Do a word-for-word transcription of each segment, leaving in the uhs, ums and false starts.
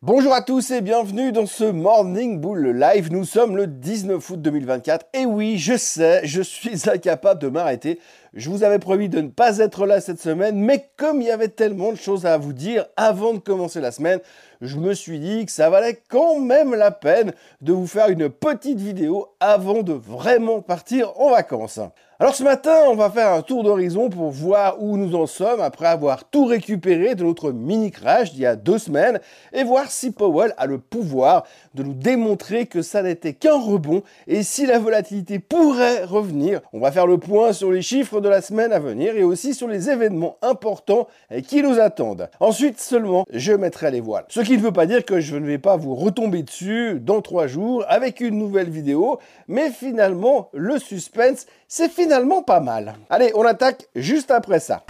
Bonjour à tous et bienvenue dans ce Morning Bull Live. Nous sommes le dix-neuf août deux mille vingt-quatre. Et oui, je sais, je suis incapable de m'arrêter. Je vous avais promis de ne pas être là cette semaine, mais comme il y avait tellement de choses à vous dire avant de commencer la semaine, je me suis dit que ça valait quand même la peine de vous faire une petite vidéo avant de vraiment partir en vacances. Alors ce matin, on va faire un tour d'horizon pour voir où nous en sommes après avoir tout récupéré de notre mini crash d'il y a deux semaines et voir si Powell a le pouvoir de nous démontrer que ça n'était qu'un rebond et si la volatilité pourrait revenir. On va faire le point sur les chiffres de la semaine à venir et aussi sur les événements importants qui nous attendent. Ensuite seulement, je mettrai les voiles. Ce qui ne veut pas dire que je ne vais pas vous retomber dessus dans trois jours avec une nouvelle vidéo, mais finalement, le suspense, c'est finalement pas mal. Allez, on attaque juste après ça.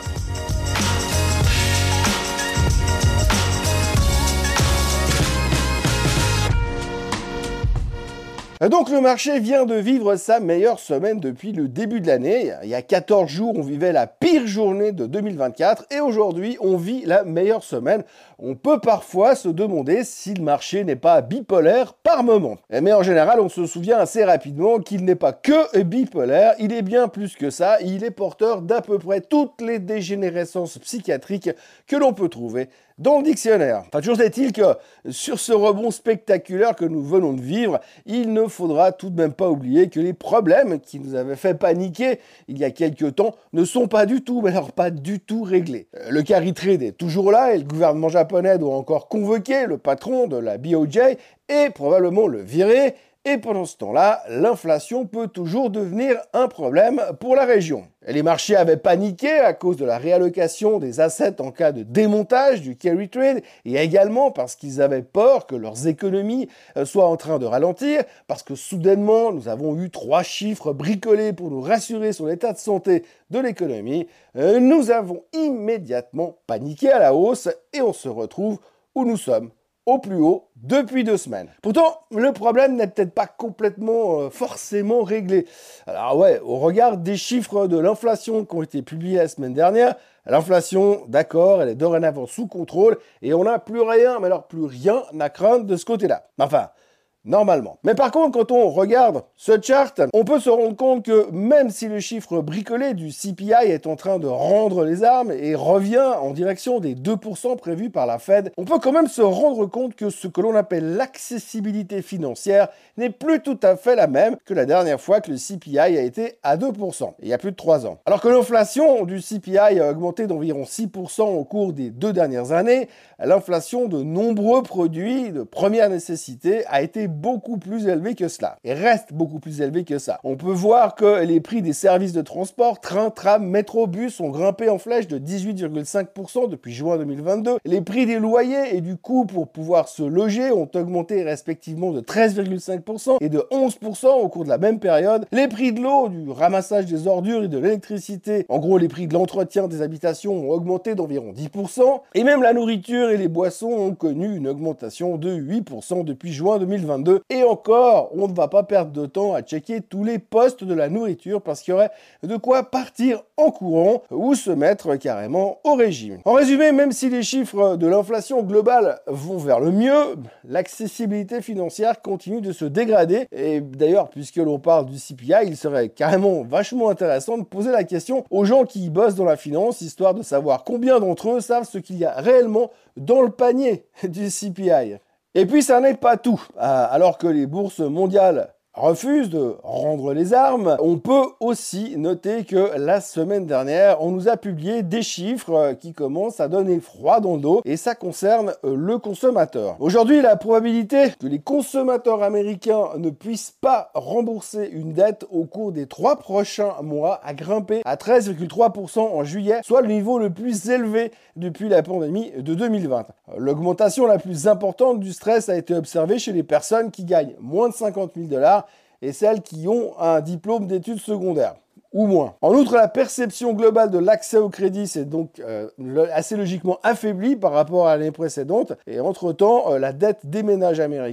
Donc le marché vient de vivre sa meilleure semaine depuis le début de l'année. Il y a quatorze jours, on vivait la pire journée de deux mille vingt-quatre et aujourd'hui, on vit la meilleure semaine. On peut parfois se demander si le marché n'est pas bipolaire par moment. Mais en général, on se souvient assez rapidement qu'il n'est pas que bipolaire, il est bien plus que ça. Il est porteur d'à peu près toutes les dégénérescences psychiatriques que l'on peut trouver dans le dictionnaire. Enfin, toujours est-il que sur ce rebond spectaculaire que nous venons de vivre, il ne faudra tout de même pas oublier que les problèmes qui nous avaient fait paniquer il y a quelques temps ne sont pas du tout, mais alors pas du tout réglés. Le carry trade est toujours là et le gouvernement japonais doit encore convoquer le patron de la B O J et probablement le virer. Et pendant ce temps-là, l'inflation peut toujours devenir un problème pour la région. Les marchés avaient paniqué à cause de la réallocation des assets en cas de démontage du carry trade et également parce qu'ils avaient peur que leurs économies soient en train de ralentir, parce que soudainement, nous avons eu trois chiffres bricolés pour nous rassurer sur l'état de santé de l'économie. Nous avons immédiatement paniqué à la hausse et on se retrouve où nous sommes, au plus haut depuis deux semaines. Pourtant, le problème n'est peut-être pas complètement euh, forcément réglé. Alors ouais, au regard des chiffres de l'inflation qui ont été publiés la semaine dernière, l'inflation, d'accord, elle est dorénavant sous contrôle et on n'a plus rien, mais alors plus rien à craindre de ce côté-là. Enfin, normalement. Mais par contre, quand on regarde ce chart, on peut se rendre compte que même si le chiffre bricolé du C P I est en train de rendre les armes et revient en direction des deux pour cent prévus par la Fed, on peut quand même se rendre compte que ce que l'on appelle l'accessibilité financière n'est plus tout à fait la même que la dernière fois que le C P I a été à deux pour cent, il y a plus de trois ans. Alors que l'inflation du C P I a augmenté d'environ six pour cent au cours des deux dernières années, l'inflation de nombreux produits de première nécessité a été beaucoup plus élevé que cela, et reste beaucoup plus élevé que ça. On peut voir que les prix des services de transport, train, tram, métro, bus ont grimpé en flèche de dix-huit virgule cinq pour cent depuis juin deux mille vingt-deux. Les prix des loyers et du coût pour pouvoir se loger ont augmenté respectivement de treize virgule cinq pour cent et de onze pour cent au cours de la même période. Les prix de l'eau, du ramassage des ordures et de l'électricité, en gros les prix de l'entretien des habitations ont augmenté d'environ dix pour cent, et même la nourriture et les boissons ont connu une augmentation de huit pour cent depuis juin deux mille vingt-deux. Et encore, on ne va pas perdre de temps à checker tous les postes de la nourriture parce qu'il y aurait de quoi partir en courant ou se mettre carrément au régime. En résumé, même si les chiffres de l'inflation globale vont vers le mieux, l'accessibilité financière continue de se dégrader. Et d'ailleurs, puisque l'on parle du C P I, il serait carrément vachement intéressant de poser la question aux gens qui bossent dans la finance, histoire de savoir combien d'entre eux savent ce qu'il y a réellement dans le panier du C P I. Et puis ça n'est pas tout. Alors que les bourses mondiales refuse de rendre les armes, on peut aussi noter que la semaine dernière, on nous a publié des chiffres qui commencent à donner froid dans le dos et ça concerne le consommateur. Aujourd'hui, la probabilité que les consommateurs américains ne puissent pas rembourser une dette au cours des trois prochains mois a grimpé à treize virgule trois pour cent en juillet, soit le niveau le plus élevé depuis la pandémie de deux mille vingt. L'augmentation la plus importante du stress a été observée chez les personnes qui gagnent moins de cinquante mille dollars et celles qui ont un diplôme d'études secondaires, ou moins. En outre, la perception globale de l'accès au crédit s'est donc euh, assez logiquement affaiblie par rapport à l'année précédente, et entre-temps, euh, la dette des ménages américains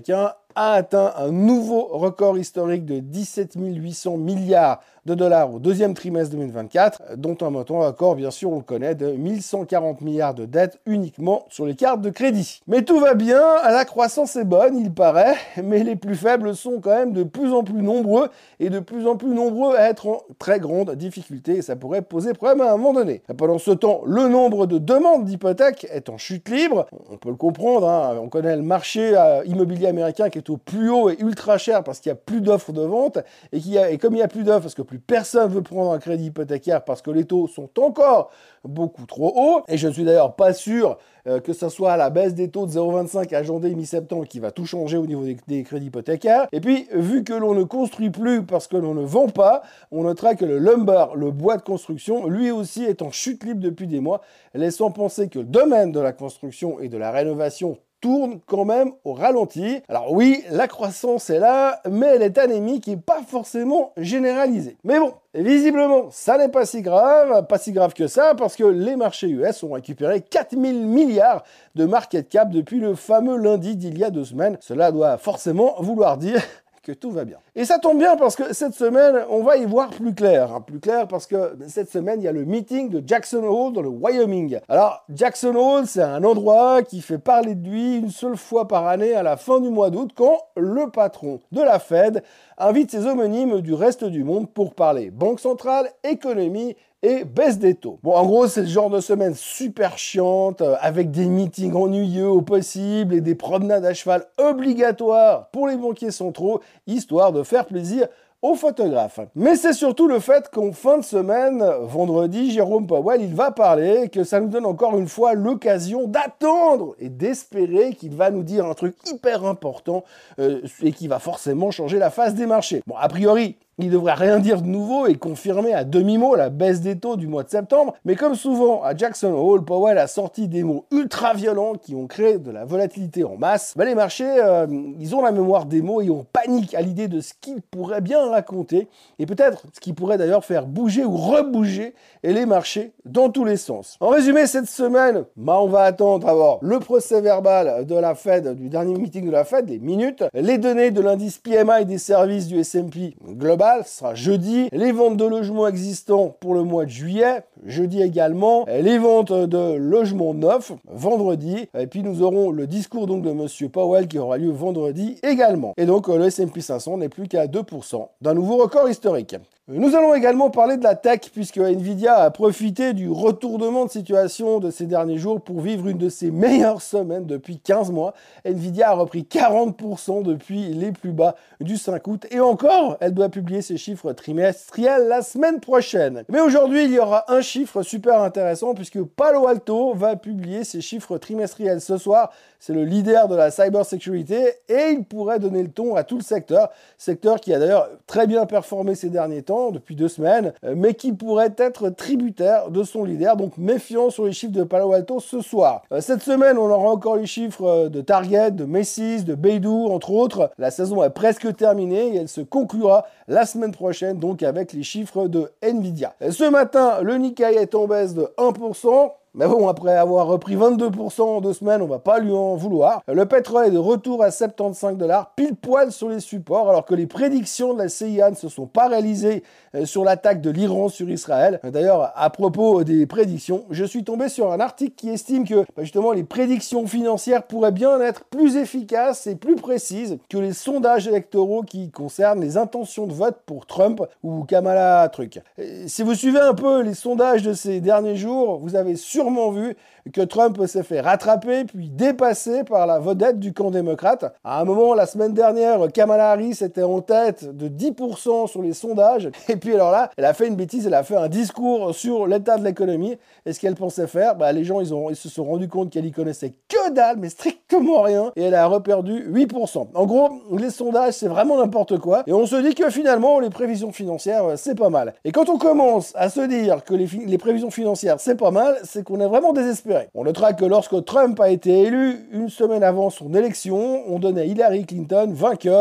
a atteint un nouveau record historique de dix-sept mille huit cents milliards de dollars au deuxième trimestre deux mille vingt-quatre, dont un montant record, bien sûr, on le connaît, de mille cent quarante milliards de dettes uniquement sur les cartes de crédit. Mais tout va bien, la croissance est bonne, il paraît, mais les plus faibles sont quand même de plus en plus nombreux et de plus en plus nombreux à être en très grande difficulté, et ça pourrait poser problème à un moment donné. Pendant ce temps, le nombre de demandes d'hypothèques est en chute libre, on peut le comprendre, hein, on connaît le marché immobilier américain qui est au plus haut et ultra cher parce qu'il n'y a plus d'offres de vente, et, qu'il y a, et comme il n'y a plus d'offres, parce que plus personne ne veut prendre un crédit hypothécaire parce que les taux sont encore beaucoup trop hauts, et je ne suis d'ailleurs pas sûr euh, que ce soit la baisse des taux de zéro virgule vingt-cinq à janvier mi-septembre qui va tout changer au niveau des, des crédits hypothécaires. Et puis, vu que l'on ne construit plus parce que l'on ne vend pas, on notera que le lumber, le bois de construction, lui aussi est en chute libre depuis des mois, laissant penser que le domaine de la construction et de la rénovation tourne quand même au ralenti. Alors oui, la croissance est là, mais elle est anémique et pas forcément généralisée. Mais bon, visiblement, ça n'est pas si grave, pas si grave que ça, parce que les marchés U S ont récupéré quatre mille milliards de market cap depuis le fameux lundi d'il y a deux semaines. Cela doit forcément vouloir dire que tout va bien. Et ça tombe bien parce que cette semaine, on va y voir plus clair. Hein, plus clair parce que cette semaine, il y a le meeting de Jackson Hole dans le Wyoming. Alors, Jackson Hole, c'est un endroit qui fait parler de lui une seule fois par année à la fin du mois d'août quand le patron de la Fed invite ses homonymes du reste du monde pour parler banque centrale, économie et baisse des taux. Bon, en gros, c'est le genre de semaine super chiante, euh, avec des meetings ennuyeux au possible et des promenades à cheval obligatoires pour les banquiers centraux, histoire de faire plaisir aux photographes. Mais c'est surtout le fait qu'en fin de semaine, vendredi, Jérôme Powell, il va parler, que ça nous donne encore une fois l'occasion d'attendre et d'espérer qu'il va nous dire un truc hyper important euh, et qui va forcément changer la face des marchés. Bon, a priori, il ne devrait rien dire de nouveau et confirmer à demi-mot la baisse des taux du mois de septembre, mais comme souvent à Jackson Hole, Powell a sorti des mots ultra violents qui ont créé de la volatilité en masse. Ben, les marchés, euh, ils ont la mémoire des mots et on panique à l'idée de ce qu'ils pourraient bien raconter, et peut-être ce qui pourrait d'ailleurs faire bouger ou rebouger et les marchés dans tous les sens. En résumé, cette semaine, ben, on va attendre d'abord le procès verbal de la Fed, du dernier meeting de la Fed, les minutes, les données de l'indice P M I des services du S and P global, ce sera jeudi, les ventes de logements existants pour le mois de juillet, jeudi également, les ventes de logements neufs, vendredi, et puis nous aurons le discours donc de Monsieur Powell qui aura lieu vendredi également. Et donc le S and P cinq cents n'est plus qu'à deux pour cent d'un nouveau record historique. Nous allons également parler de la tech puisque Nvidia a profité du retournement de situation de ces derniers jours pour vivre une de ses meilleures semaines depuis quinze mois. Nvidia a repris quarante pour cent depuis les plus bas du cinq août et encore, elle doit publier ses chiffres trimestriels la semaine prochaine. Mais aujourd'hui, il y aura un chiffre super intéressant puisque Palo Alto va publier ses chiffres trimestriels ce soir. C'est le leader de la cybersécurité et il pourrait donner le ton à tout le secteur, secteur qui a d'ailleurs très bien performé ces derniers temps, depuis deux semaines, mais qui pourrait être tributaire de son leader, donc méfiant sur les chiffres de Palo Alto ce soir. Cette semaine, on aura encore les chiffres de Target, de Macy's, de Baidu, entre autres. La saison est presque terminée et elle se conclura la semaine prochaine, donc avec les chiffres de Nvidia. Ce matin, le Nikkei est en baisse de un pour cent. Mais bon, après avoir repris vingt-deux pour cent en deux semaines, on va pas lui en vouloir. Le pétrole est de retour à soixante-quinze dollars, pile poil sur les supports, alors que les prédictions de la C I A ne se sont pas réalisées sur l'attaque de l'Iran sur Israël. D'ailleurs, à propos des prédictions, je suis tombé sur un article qui estime que bah, justement les prédictions financières pourraient bien être plus efficaces et plus précises que les sondages électoraux qui concernent les intentions de vote pour Trump ou Kamala Truc. Si vous suivez un peu les sondages de ces derniers jours, vous avez sûrement sûrement vu que Trump s'est fait rattraper puis dépasser par la vedette du camp démocrate. À un moment, la semaine dernière, Kamala Harris était en tête de dix pour cent sur les sondages. Et puis alors là, elle a fait une bêtise, elle a fait un discours sur l'état de l'économie. Et ce qu'elle pensait faire, bah, les gens ils, ont, ils se sont rendus compte qu'elle y connaissait que dalle, mais strictement rien. Et elle a reperdu huit pour cent. En gros, les sondages, c'est vraiment n'importe quoi. Et on se dit que finalement, les prévisions financières, c'est pas mal. Et quand on commence à se dire que les, les prévisions financières, c'est pas mal, c'est qu'on est vraiment désespéré. On notera que lorsque Trump a été élu une semaine avant son élection, on donnait Hillary Clinton vainqueur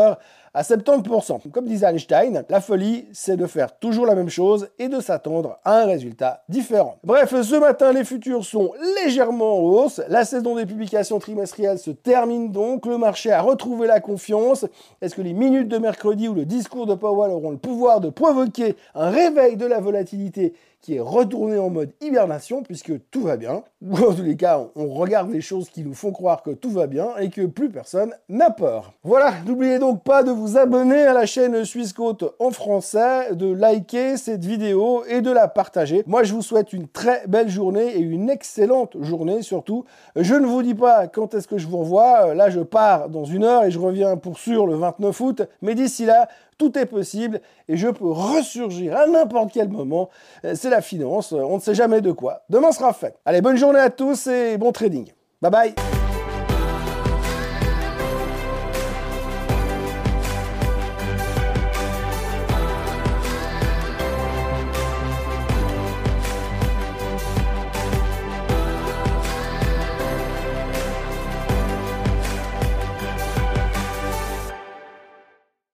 à soixante-dix pour cent. Comme disait Einstein, la folie, c'est de faire toujours la même chose et de s'attendre à un résultat différent. Bref, ce matin, les futurs sont légèrement en hausse. La saison des publications trimestrielles se termine donc. Le marché a retrouvé la confiance. Est-ce que les minutes de mercredi ou le discours de Powell auront le pouvoir de provoquer un réveil de la volatilité qui est retourné en mode hibernation, puisque tout va bien, ou en tous les cas, on regarde les choses qui nous font croire que tout va bien et que plus personne n'a peur. Voilà, n'oubliez donc pas de vous abonner à la chaîne Suisse Côte en français, de liker cette vidéo et de la partager. Moi, je vous souhaite une très belle journée et une excellente journée surtout. Je ne vous dis pas quand est-ce que je vous revois, là je pars dans une heure et je reviens pour sûr le vingt-neuf août, mais d'ici là, tout est possible et je peux ressurgir à n'importe quel moment. C'est la finance, on ne sait jamais de quoi. Demain sera fait. Allez, bonne journée à tous et bon trading. Bye bye.